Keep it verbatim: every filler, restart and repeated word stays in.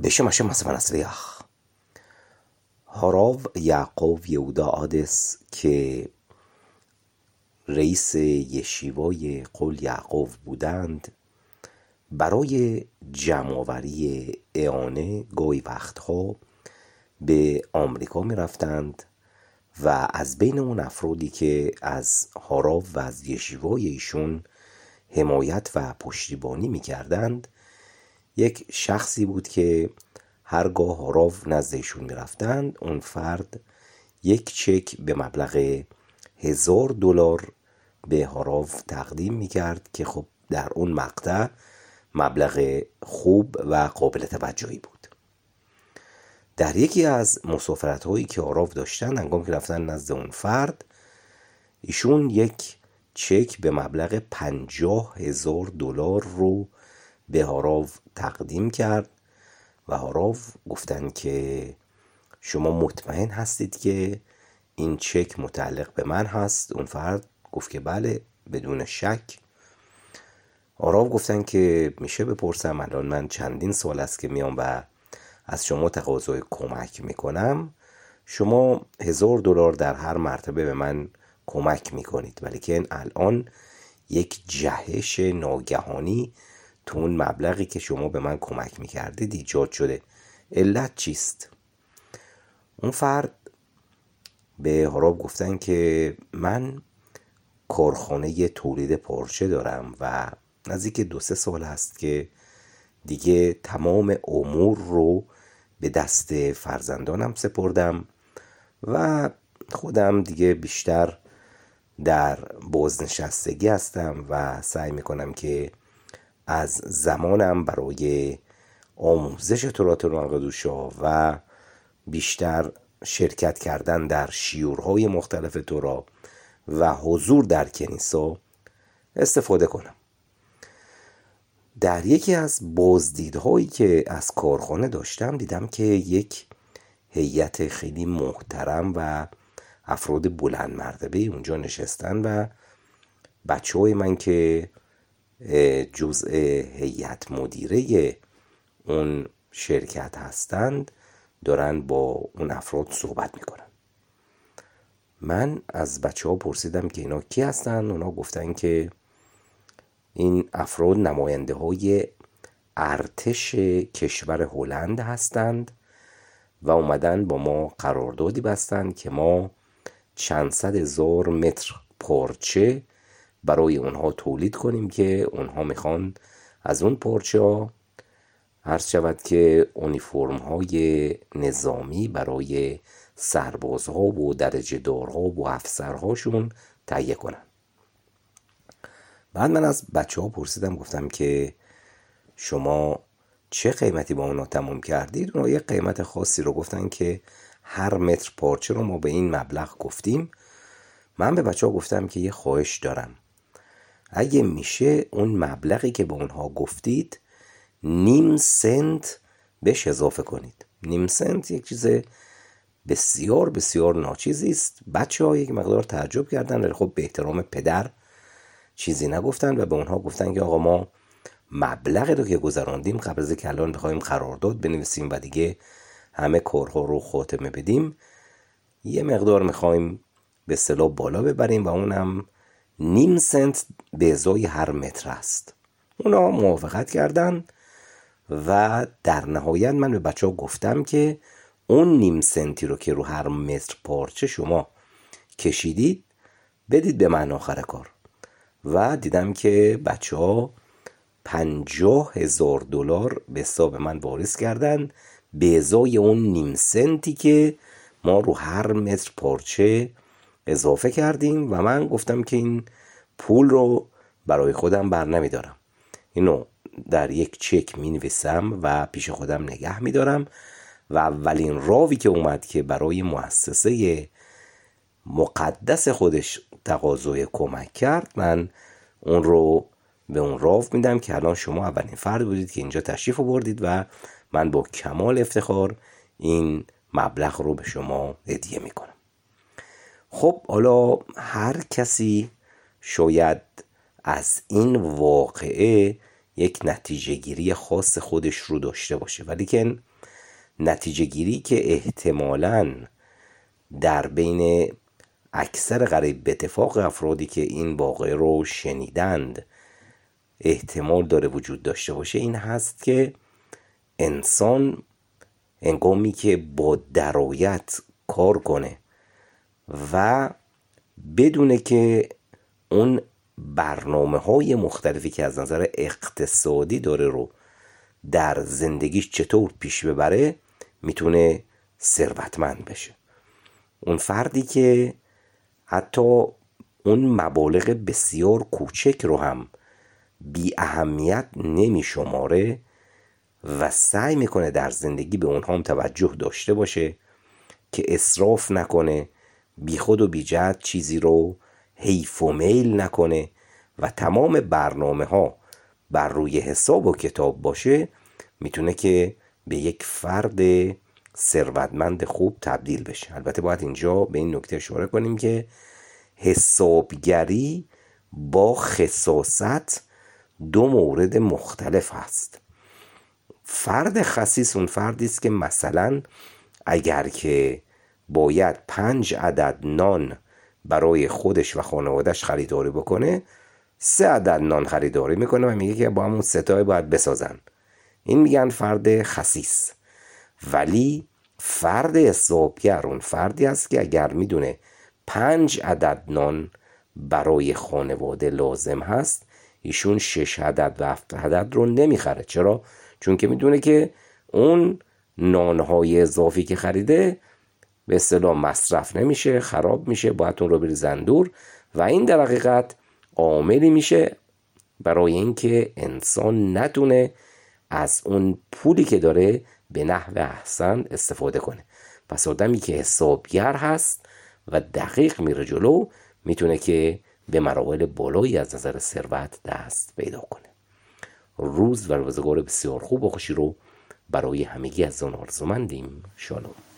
בשם השם מצליח. הרב یعقوب یهودا آدس که رئیس یشیوای قل یعقوب بودند، برای جمع‌آوری اعانه گاهی وقتها به آمریکا می رفتند و از بین اون افرادی که از هاراو و از یشیوای ایشون حمایت و پشتیبانی می کردند، یک شخصی بود که هرگاه هاراو نزد ایشون می رفتند اون فرد یک چک به مبلغ هزار دلار به هاراو تقدیم می کرد که خب در اون مقطع مبلغ خوب و قابل توجهی بود. در یکی از مسافرت هایی که هاراو داشتن، هنگام که رفتن نزد اون فرد، ایشون یک چک به مبلغ پنجاه هزار دلار رو به هاراو تقدیم کرد و هاراو گفتن که شما مطمئن هستید که این چک متعلق به من هست؟ اون فرد گفت که بله، بدون شک. هاراو گفتن که میشه بپرسم، الان من چندین سال است که میام و از شما تقاضای کمک میکنم، شما هزار دلار در هر مرتبه به من کمک میکنید، ولی که الان یک جهش ناگهانی تو اون مبلغی که شما به من کمک میکردید ایجاد شده، علت چیست؟ اون فرد به هاراو گفتن که من کارخانه تولید پارچه دارم و نزدیک دو سه سال هست که دیگه تمام امور رو به دست فرزندانم سپردم و خودم دیگه بیشتر در بازنشستگی هستم و سعی میکنم که از زمانم برای آموزش تورات المقدوشا و بیشتر شرکت کردن در شیورهای مختلف تورا و حضور در کنیسا استفاده کنم. در یکی از بازدیدهایی که از کارخانه داشتم دیدم که یک هیئت خیلی محترم و افراد بلند مرتبه اونجا نشستن و بچه های من که جزء هیئت مدیره اون شرکت هستند دارن با اون افراد صحبت میکنن. من از بچه ها پرسیدم که اینا کی هستن؟ اونا گفتن که این افراد نماینده های ارتش کشور هلند هستند و اومدن با ما قراردادی بستند که ما چند صد هزار متر پارچه برای اونها تولید کنیم که اونها میخوان از اون پارچه ها عرض شود که اونیفرم های نظامی برای سربازها و درجه دارها و افسرهاشون تهیه کنن. بعد من از بچه ها پرسیدم، گفتم که شما چه قیمتی با اونا تموم کردید؟ اونا یه قیمت خاصی رو گفتن که هر متر پارچه رو ما به این مبلغ گفتیم. من به بچه ها گفتم که یه خواهش دارم، اگه میشه اون مبلغی که به اونها گفتید نیم سنت بهش اضافه کنید. نیم سنت یک چیز بسیار بسیار ناچیزی است. بچه ها یک مقدار تعجب کردن، ولی خب به احترام پدر چیزی نگفتن و به اونها گفتن که آقا ما مبلغی رو که گذراندیم قبل از اینکه الان بخوایم قرارداد بنویسیم و دیگه همه کارها رو خاتمه بدیم، یه مقدار میخوایم به اصطلاح بالا ببریم و اونم نیم سنت به ازای هر متر است. اونا موافقت کردن و در نهایت من به بچه ها گفتم که اون نیم سنتی رو که رو هر متر پارچه شما کشیدید بدید به من آخر کار. و دیدم که بچه ها پنجاه هزار دلار به حساب من واریز کردن به ازای اون نیم سنتی که ما رو هر متر پارچه اضافه کردیم و من گفتم که این پول رو برای خودم بر نمیدارم، اینو در یک چک می نویسم و پیش خودم نگه می دارم و اولین راوی که اومد که برای مؤسسه مقدس خودش تقاضای کمک کرد، من اون رو به اون راو میدم که الان شما اولین فرد بودید که اینجا تشریف آوردید و من با کمال افتخار این مبلغ رو به شما هدیه میکنم. خب حالا هر کسی شاید از این واقعه یک نتیجه گیری خاص خودش رو داشته باشه، ولی که نتیجه گیری که احتمالاً در بین اکثر قریب به اتفاق افرادی که این واقعه رو شنیدند احتمال داره وجود داشته باشه این هست که انسان هنگامی که با درایت کار کنه و بدونه که اون برنامه های مختلفی که از نظر اقتصادی داره رو در زندگیش چطور پیش ببره میتونه ثروتمند بشه. اون فردی که حتی اون مبالغ بسیار کوچک رو هم بی اهمیت نمی شماره و سعی میکنه در زندگی به اونها هم توجه داشته باشه که اسراف نکنه، بی خود و بی جهت چیزی رو حیف و میل نکنه و تمام برنامه ها بر روی حساب و کتاب باشه، میتونه که به یک فرد ثروتمند خوب تبدیل بشه. البته باید اینجا به این نکته اشاره کنیم که حسابگری با خساست دو مورد مختلف هست. فرد خسیس اون فردی است که مثلا اگر که باید پنج عدد نان برای خودش و خانوادهش خریداری بکنه، سه عدد نان خریداری میکنه و میگه که با همون ستای باید بسازن. این میگن فرد خسیس. ولی فرد حسابگر اون فردی است که اگر میدونه پنج عدد نان برای خانواده لازم هست، ایشون شش عدد و هفت عدد رو نمیخره. چرا؟ چون که میدونه که اون نانهای اضافی که خریده به اصطلاح مصرف نمیشه، خراب میشه، باید اون رو بریزن دور و این در حقیقت عاملی میشه برای اینکه انسان نتونه از اون پولی که داره به نحو احسن استفاده کنه. پس آدمی که حسابگر هست و دقیق میره جلو میتونه که به مراحل بالایی از نظر ثروت دست پیدا کنه. روز و روزگار بسیار خوب و خوشی رو برای همگی از آن آرزومندیم. شالوم.